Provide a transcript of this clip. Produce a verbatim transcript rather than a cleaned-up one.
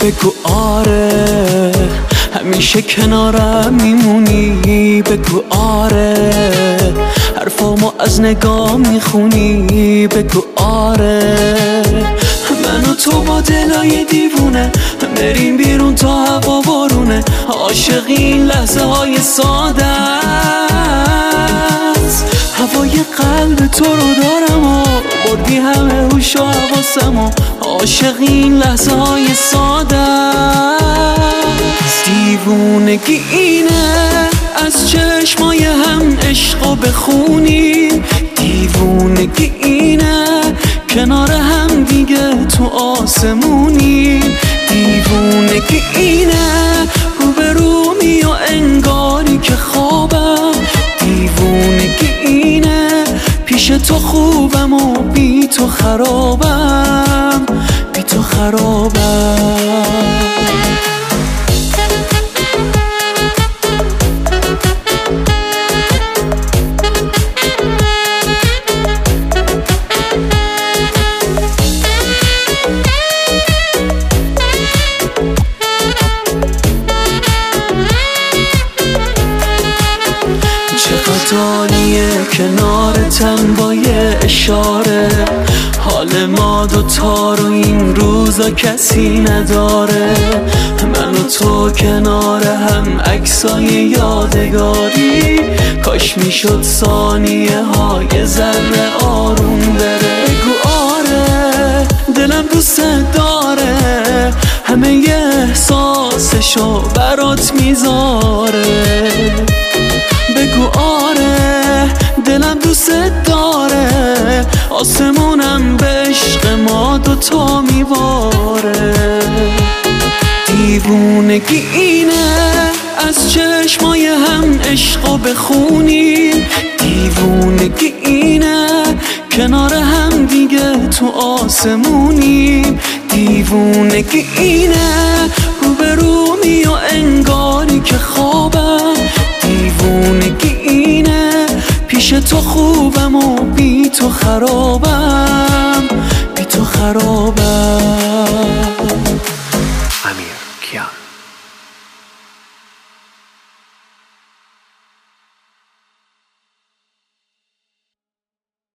بگو آره همیشه کنارم میمونی، بگو آره حرفامو از نگاه میخونی، بگو آره من و تو با دلای دیوونه بریم بیرون تا هوا بارونه، عاشق این لحظه های ساده است. هوای قلب تو رو دارم و بردی همه هوش و حواسم و عاشق این لحظه های ساده است. دیوونگی اینه از چشمای هم عشقو بخونیم، دیوونگی اینه کنار هم دیگه تو آسمونیم، دیوونگی اینه روبرومی و انگاری که خوابم، دیوونگی اینه پیش تو خوبم و بی تو خرابم، بی تو خرابم. دانیه کنارتم با یه اشاره، حال ما دوتا رو این روزا کسی نداره، من و تو کنار هم عکسای یادگاری، کاش میشد ثانیه های ذره آروم بره. بگو آره دلم دوست داره همه ی احساسشو برات میذاره، بگو آره دلم دوست داره آسمونم به عشق ما دوتا میباره. دیوونگی اینه از چشمای هم عشقو بخونیم، دیوونگی اینه کنار هم دیگه تو آسمونیم، دیوونگی اینه روبرومی و انگاری که خوابم، دیوونگی اینه پیش تو خوبم و بی تو خرابم، بی تو خرابم.